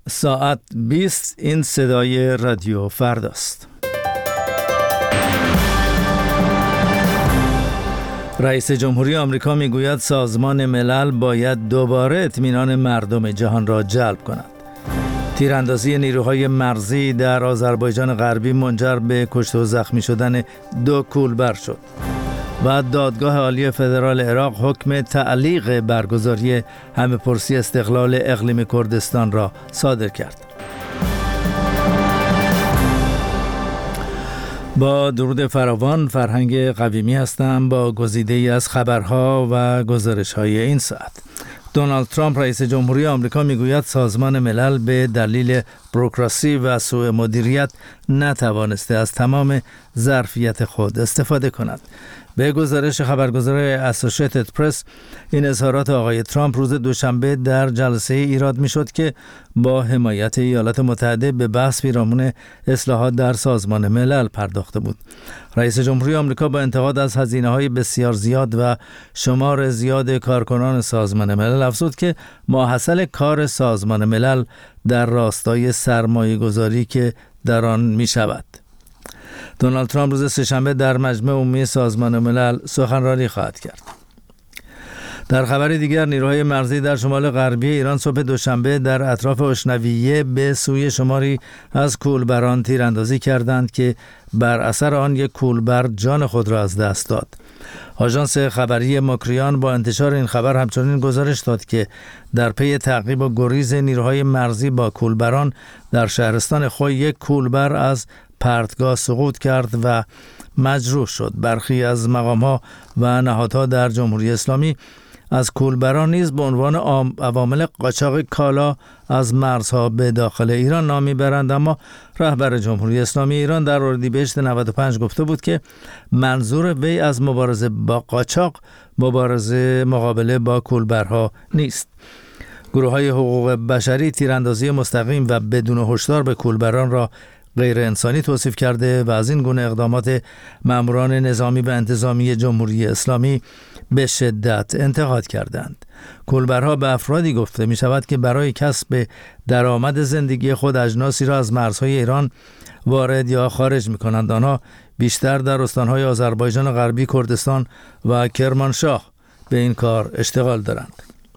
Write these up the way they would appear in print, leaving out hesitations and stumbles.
ساعت 20 این صدای رادیو فرداست. رئیس جمهوری آمریکا میگوید سازمان ملل باید دوباره اطمینان مردم جهان را جلب کند. تیراندازی نیروهای مرزی در آذربایجان غربی منجر به کشته و زخمی شدن 2 کولبر شد. و دادگاه عالی فدرال عراق حکم تعلیق برگزاری همه‌پرسی استقلال اقلیم کردستان را صادر کرد. با درود فراوان، فرهنگ قویمی هستم با گزیده‌ای از خبرها و گزارش‌های این ساعت. دونالد ترامپ رئیس جمهوری آمریکا میگوید سازمان ملل به دلیل بوروکراسی و سوء مدیریت نتوانسته از تمام ظرفیت خود استفاده کند. به گزارش خبرگزار اسوسییتد پرس، این اظهارات آقای ترامپ روز دوشنبه در جلسه ایراد میشد که با حمایت ایالات متحده به بحث پیرامون اصلاحات در سازمان ملل پرداخته بود. رئیس جمهوری آمریکا با انتقاد از هزینه‌های بسیار زیاد و شمار زیاد کارکنان سازمان ملل افزود که ماحصل کار سازمان ملل در راستای سرمایه‌گذاری که در آن می‌شود. دونالد ترامپ روز سه‌شنبه در مجمع عمومی سازمان ملل سخنرانی خواهد کرد. در خبر دیگر، نیروهای مرزی در شمال غربی ایران صبح دوشنبه در اطراف اشنویه به سوی شماری از کولبران تیراندازی کردند که بر اثر آن 1 کولبر جان خود را از دست داد. آژانس خبری ماکریان با انتشار این خبر همچنین گزارش داد که در پی تعقیب و گریز نیروهای مرزی با کولبران در شهرستان خوی 1 کولبر از پرتگاه سقوط کرد و مجروح شد. برخی از مقام‌ها و نهادها در جمهوری اسلامی از کولبران نیز به عنوان عوامل قاچاق کالا از مرزها به داخل ایران نام می‌برند، اما رهبر جمهوری اسلامی ایران در اردیبهشت 95 گفته بود که منظور وی از مبارزه با قاچاق مقابله با کولبرها نیست. گروه‌های حقوق بشری تیراندازی مستقیم و بدون هشدار به کولبران را غیر انسانی توصیف کرده و از این گونه اقدامات ماموران نظامی و انتظامی جمهوری اسلامی به شدت انتقاد کردند. کولبرها به افرادی گفته می شود که برای کسب درآمد زندگی خود اجناسی را از مرزهای ایران وارد یا خارج می کنند. آنها بیشتر در استانهای آذربایجان غربی، کردستان و کرمانشاه به این کار اشتغال دارند.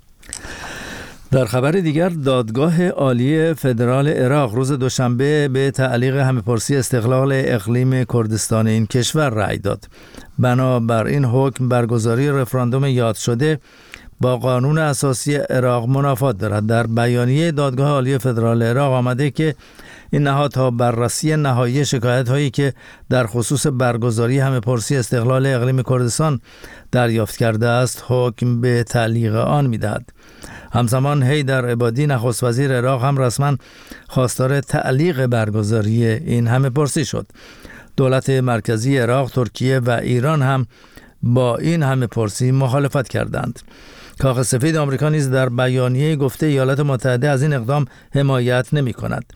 در خبر دیگر، دادگاه عالی فدرال عراق روز دوشنبه به تعلیق همه‌پرسی استقلال اقلیم کردستان این کشور رأی داد. بنابر این حکم برگزاری رفراندوم یاد شده با قانون اساسی عراق منافات دارد. در بیانیه دادگاه عالی فدرال عراق آمده که این نهاد تا بررسی نهایی شکایت‌هایی که در خصوص برگزاری همه‌پرسی استقلال اقلیم کردستان دریافت کرده است حکم به تعلیق آن می‌دهد. همزمان حیدر عبادی نخست وزیر عراق هم رسما خواستار تعلیق برگزاری این همه‌پرسی شد. دولت مرکزی عراق، ترکیه و ایران هم با این همه‌پرسی مخالفت کردند. کاخ سفید آمریکا نیز در بیانیه گفته ایالات متحده از این اقدام حمایت نمی‌کند.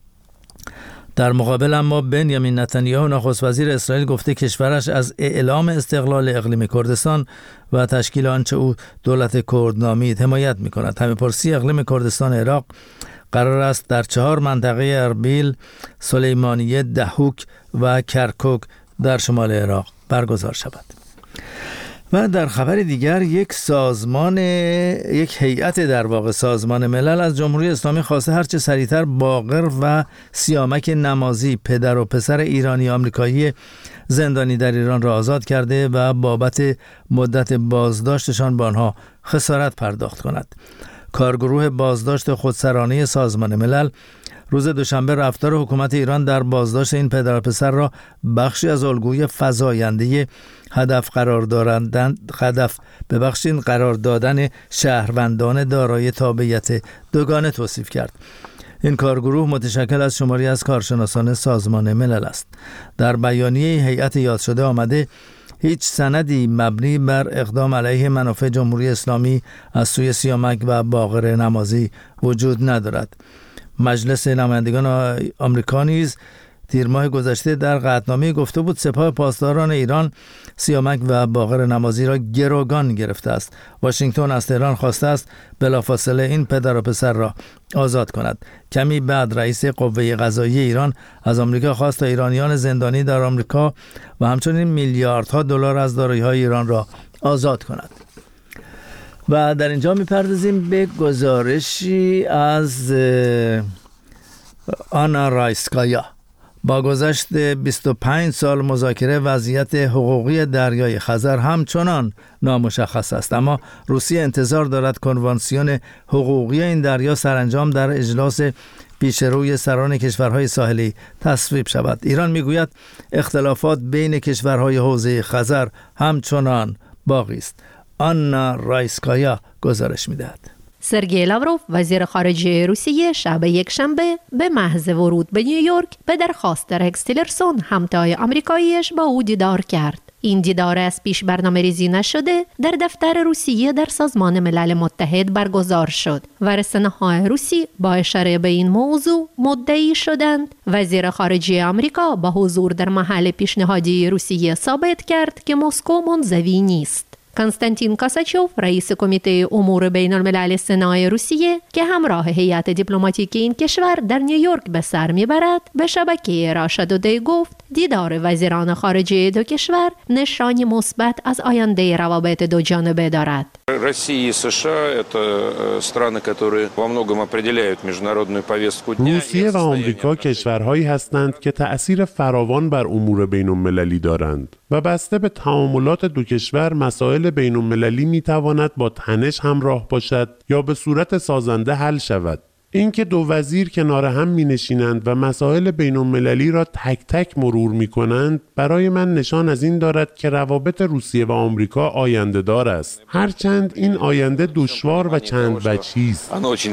در مقابل اما بنیامین نتانیاهو نخست وزیر اسرائیل گفته کشورش از اعلام استقلال اقلیم کردستان و تشکیل آنچه او دولت کرد نامید حمایت می‌کند. همه‌پرسی اقلیم کردستان عراق قرار است در 4 منطقه اربیل، سلیمانیه، دهوک و کرکوک در شمال عراق برگزار شود. و در خبر دیگر، یک هیئت در واقع سازمان ملل از جمهوری اسلامی خواسته هرچه سریعتر باقر و سیامک نمازی، پدر و پسر ایرانی آمریکایی زندانی در ایران را آزاد کرده و بابت مدت بازداشتشان با آنها خسارت پرداخت کند. کارگروه بازداشت خودسرانه سازمان ملل روز دوشنبه رفتار حکومت ایران در بازداشت این پدر و پسر را بخشی از الگوی فزاینده هدف قرار دادن شهروندان دارای تابعیت دوگانه توصیف کرد. این کارگروه متشکل از شماری از کارشناسان سازمان ملل است. در بیانیه هیئت یاد شده آمده هیچ سندی مبنی بر اقدام علیه منافع جمهوری اسلامی از سوی سیامک و باقر نمازی وجود ندارد. مجلس نمایندگان آمریکا نیز تیر ماه گذشته در قطعنامه گفته بود سپاه پاسداران ایران سیامک و باقر نمازی را گروگان گرفته است. واشنگتن از تهران خواسته است بلافاصله این پدر و پسر را آزاد کند. کمی بعد رئیس قوه قضاییه ایران از آمریکا خواست تا ایرانیان زندانی در آمریکا و همچنین میلیاردها دلار از دارایی‌های ایران را آزاد کند. و در اینجا می‌پردازیم به گزارشی از آنا رایسکایا. با گذشت 25 سال مذاکره وضعیت حقوقی دریای خزر همچنان نامشخص است، اما روسیه انتظار دارد کنوانسیون حقوقی این دریا سرانجام در اجلاس پیشروی سران کشورهای ساحلی تصویب شود. ایران میگوید اختلافات بین کشورهای حوزه خزر همچنان باقی است. آنا رایسکایا گزارش میدهد. سرگئی لاوروف وزیر خارجه روسیه شب یکشنبه به محض ورود به نیویورک به درخواست رکس تیلرسون همتای آمریکاییش با او دیدار کرد. این دیدار از پیش برنامه‌ریزی نشده در دفتر روسیه در سازمان ملل متحد برگزار شد و رسانه‌های روسی با اشاره به این موضوع مدعی شدند وزیر خارجه آمریکا با حضور در محل پیشنهادی روسیه ثابت کرد که مسکو منزوی نیست. کنستانتین کاساچوف رئیس کمیته امور بین الملل سنای روسیه که همراه هیئت دیپلماتیک این کشور در نیویورک به سر میبرد به شبکه راشا تودی گفت دیدار وزیران خارجه دو کشور نشانی مثبت از آینده روابط دو جانبه دارد. Россия и США – это страны, которые во многом определяют международную повестку дня. روسیه و آمریکا کشورهایی هستند که تأثیر فراوان بر امور بین‌المللی دارند و بسته به تعاملات دو کشور مسائل بین‌المللی می‌تواند با تنش همراه باشد یا به صورت سازنده حل شود. اینکه دو وزیر کنار هم می‌نشینند و مسائل بین‌المللی را تک تک مرور می‌کنند برای من نشان از این دارد که روابط روسیه و آمریکا آینده دار است، هرچند این آینده دشوار و چند وجهی است.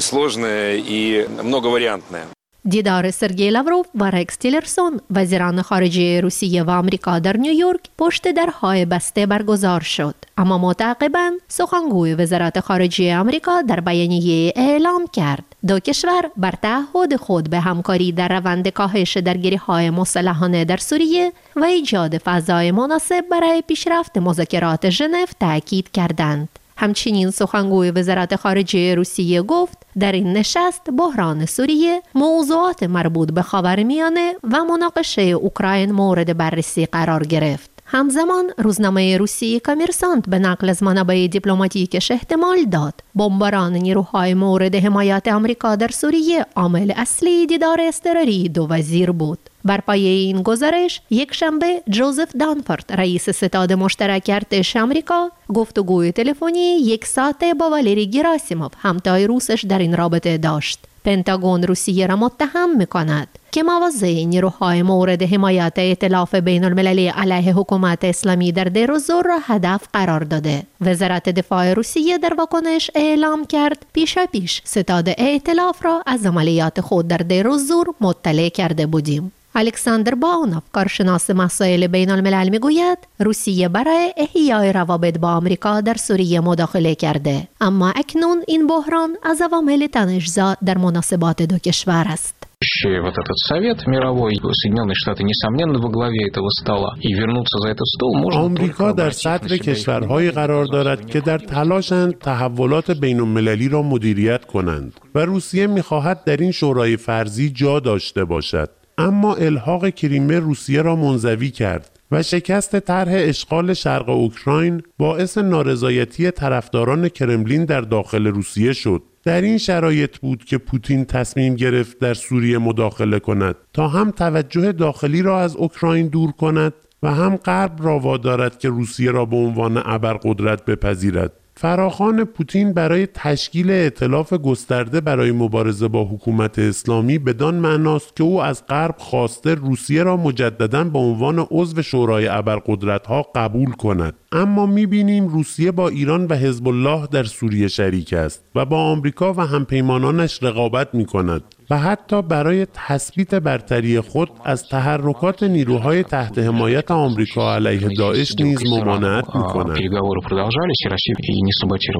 دیدار سرگئی لاوروف و رکس تیلرسون وزیران خارجه روسیه و آمریکا در نیویورک پشت درهای بسته برگزار شد، اما متعاقباً سخنگوی وزارت خارجه آمریکا در بیانیه اعلام کرد دو کشور بر تعهد خود به همکاری در روند کاهش درگیری‌های مسلحانه در سوریه و ایجاد فضای مناسب برای پیشرفت مذاکرات ژنو تاکید کردند. همچنین سخنگوی وزارت خارجه روسیه گفت در این نشست بحران سوریه، موضوعات مربوط به خاورمیانه و مناقشه اوکراین مورد بررسی قرار گرفت. همزمان روزنامه روسی کامرسانت به نقل از منابع دیپلماتیکش احتمال داد بمباران نیروهای مورد حمایت آمریکا در سوریه عامل اصلی دیدار اضطراری دو وزیر بود. بر پایه این گزارش یکشنبه جوزف دانفورد رئیس ستاد مشترک ارتش آمریکا گفتگوی تلفنی 1 ساعته با والری گراسیموف همتای روسش در این رابطه داشت. پنتاگون روسیه را متهم می‌کند که مواضع نیروهای مورد حمایت ائتلاف بین المللی علیه حکومت اسلامی در دیر الزور را هدف قرار داده. وزارت دفاع روسیه در واکنش اعلام کرد پیشاپیش ستاد ائتلاف را از عملیات خود در دیر الزور مطلع کرده بودیم. الکساندر باونوف کارشناس مسائل بین الملل میگوید روسیه برای احیای روابط با آمریکا در سوریه مداخله کرده، اما اکنون این بحران از عوامل تنش‌زا در مناسبات دو کشور است. Вот этот совет мировой, Соединенные Штаты, несомненно, во главе этого стола. И вернуться за этот стол можно. آمریکا در صدر کشورهایی قرار دارد که در تلاشند تحولات بین‌المللی را مدیریت کنند و روسیه می‌خواهد در این شورای فرضی جا داشته باشد. اما الحاق کریمه روسیه را منزوی کرد و شکست طرح اشغال شرق اوکراین باعث نارضایتی طرفداران کرملین در داخل روسیه شد. در این شرایط بود که پوتین تصمیم گرفت در سوریه مداخله کند تا هم توجه داخلی را از اوکراین دور کند و هم غرب را وادارد که روسیه را به عنوان ابرقدرت بپذیرد. فراخوان پوتین برای تشکیل ائتلاف گسترده برای مبارزه با حکومت اسلامی بدان معناست که او از غرب خواسته روسیه را مجدداً به عنوان عضو شورای ابرقدرت‌ها قبول کند. اما می‌بینیم روسیه با ایران و حزب الله در سوریه شریک است و با آمریکا و همپیمانانش رقابت می‌کند و حتی برای تثبیت برتری خود از تحرکات نیروهای تحت حمایت آمریکا علیه داعش نیز ممانعت می‌کند.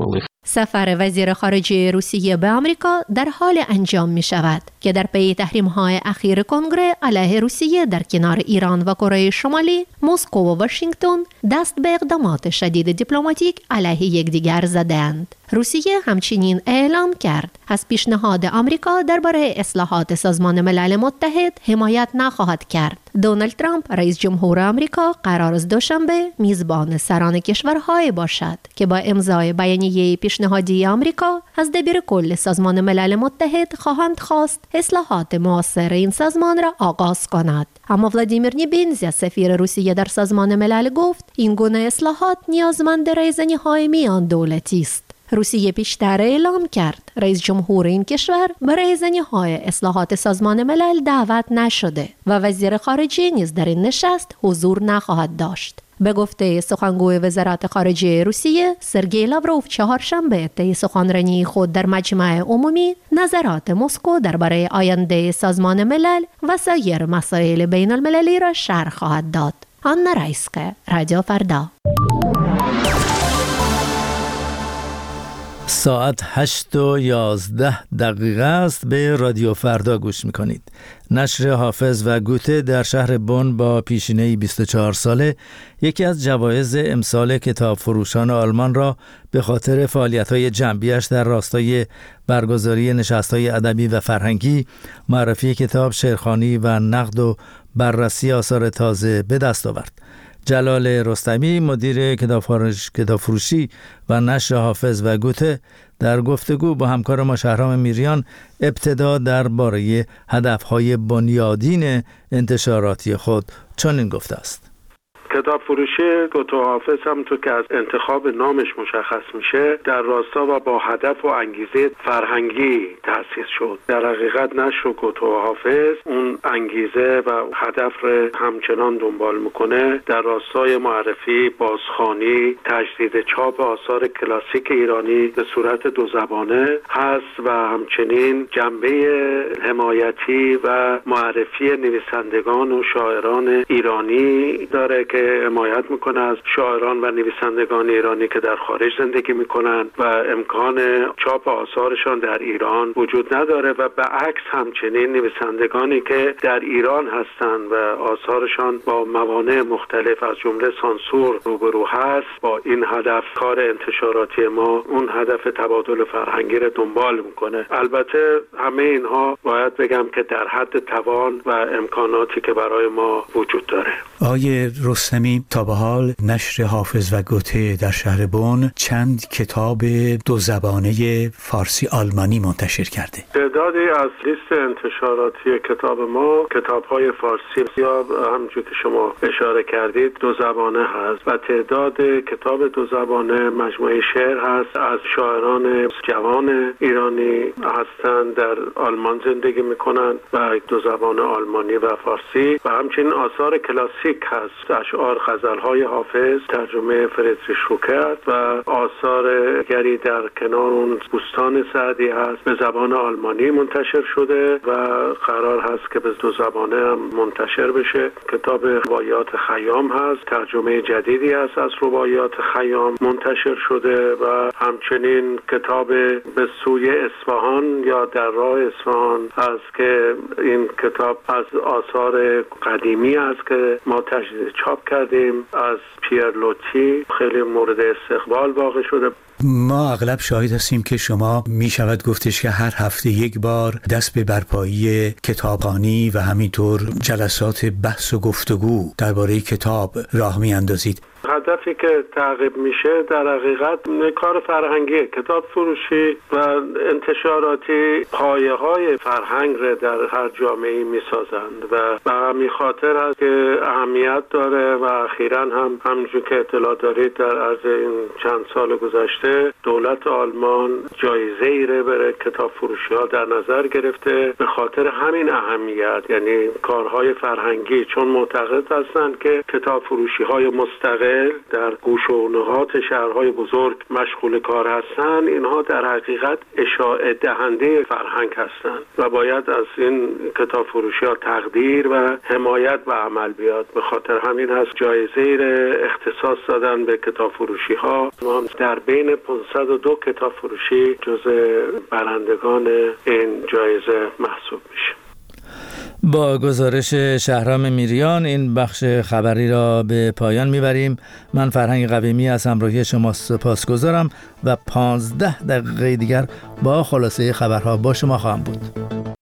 سفر وزیر خارجه روسیه به آمریکا در حال انجام می شود که در پی تحریم‌های اخیر کنگره علیه روسیه در کنار ایران و کره شمالی، مسکو و واشنگتن دست به اقدامات شدید دیپلماتیک علیه یکدیگر زدند. روسیه همچنین اعلام کرد از پیشنهاد آمریکا درباره اصلاحات سازمان ملل متحد حمایت نخواهد کرد. دونالد ترامپ رئیس جمهور آمریکا قرار است دوشنبه میزبان سران کشورهای باشد که با امضای بیانیه پیشنهادی آمریکا از دبیرکل سازمان ملل متحد خواهند خواست اصلاحات مؤثر این سازمان را آغاز کند. اما ولادیمیر نیبنزیا سفیر روسیه در سازمان ملل گفت این گونه اصلاحات نیازمند رایزنی‌های میان دولتی است. روسیه پیشتر اعلام کرد رئیس جمهور این کشور برای رایزنی‌های اصلاحات سازمان ملل دعوت نشده و وزیر خارجه نیز در این نشست حضور نخواهد داشت. به گفته سخنگوی وزارت خارجه روسیه سرگئی لاوروف چهارشنبه طی سخنرانی خود در مجمع عمومی نظرات مسکو درباره آینده سازمان ملل و سایر مسائل بین المللی را شرح خواهد داد. آنا رایسکه، رادیو فردا. ساعت 8:11 است. به رادیو فردا گوش میکنید. نشر حافظ و گوته در شهر بن با پیشینه 24 ساله یکی از جوایز امسال کتاب فروشان آلمان را به خاطر فعالیت‌های جنبیش در راستای برگزاری نشست‌های ادبی و فرهنگی، معرفی کتاب، شعرخوانی و نقد و بررسی آثار تازه به دست آورد. جلال رستمی مدیر کتاب فروشی و نشر حافظ و گوته در گفتگو با همکار ما شهرام میریان ابتدا درباره هدف‌های بنیادین انتشاراتی خود چنین گفته است. کتاب فروشی گوته و حافظ همونطور که از انتخاب نامش مشخص میشه در راستا و با هدف و انگیزه فرهنگی تأسیس شد. در حقیقت نشر گوته و حافظ اون انگیزه و هدف رو همچنان دنبال میکنه در راستای معرفی، بازخوانی، تجدید چاپ آثار کلاسیک ایرانی به صورت دو زبانه هست و همچنین جنبه حمایتی و معرفی نویسندگان و شاعران ایرانی داره که حمایت میکنه از شاعران و نویسندگان ایرانی که در خارج زندگی میکنن و امکان چاپ آثارشان در ایران وجود نداره و به عکس همچنین نویسندگانی که در ایران هستن و آثارشان با موانع مختلف از جمله سانسور روبرو هست، با این هدف کار انتشاراتی ما اون هدف تبادل فرهنگی رو دنبال میکنه. البته همه اینها باید بگم که در حد توان و امکاناتی که برای ما وجود داره. آقای رستمی، تا به حال نشر حافظ و گوته در شهر بن چند کتاب دو زبانه فارسی آلمانی منتشر کرده. تعدادی از لیست انتشاراتی کتاب ما کتاب‌های فارسی یا همونجور که شما اشاره کردید دو زبانه هست و تعداد کتاب دو زبانه مجموعه شعر هست از شاعران جوان ایرانی هستند در آلمان زندگی میکنند و دو زبانه آلمانی و فارسی و همچنین آثار کلاسیک هست، اشعار غزل‌های حافظ ترجمه فریدریش شوکرت و آثار گری در کنار اون بوستان سعدی هست به زبان آلمانی منتشر شده و قرار هست که به دو زبانه هم منتشر بشه. کتاب رباعیات خیام هست، ترجمه جدیدی هست از رباعیات خیام منتشر شده و همچنین کتاب به سوی اصفهان یا در راه اصفهان هست که این کتاب از آثار قدیمی است که ما تجدید چاپ کردیم از پیر لوتی، خیلی مورد استقبال واقع شده. ما اغلب شاهد هستیم که شما می شود گفتش که هر هفته یک بار دست به برپایی کتابخوانی و همینطور جلسات بحث و گفتگو درباره کتاب راه می اندازید. هدفی که تعقیب میشه در حقیقت کار فرهنگی، کتاب فروشی و انتشاراتی پایه های فرهنگ رو در هر جامعه‌ای میسازند و به همین خاطر هست که اهمیت داره و اخیراً هم همونجور که اطلاع دارید در عرض این چند سال گذشته دولت آلمان جایزه‌ای رو برای کتاب فروشی ها در نظر گرفته به خاطر همین اهمیت، یعنی کارهای فرهنگی، چون معتقد هستند که کتاب فروشی های مستقل داخل در گوش و نهات شهرهای بزرگ مشغول کار هستند، اینها در حقیقت اشاعه دهنده فرهنگ هستند و باید از این کتاب فروشی ها تقدیر و حمایت به عمل بیاد. به خاطر همین هست جایزه اختصاص دادن به کتاب فروشی ها. ما در بین 502 کتاب فروشی جزء برندگان این جایزه محسوب میشه. با گزارش شهرام میریان این بخش خبری را به پایان میبریم. من فرهنگ قویمی از همراهی شما سپاسگزارم و 15 دقیقه دیگر با خلاصه خبرها با شما خواهم بود.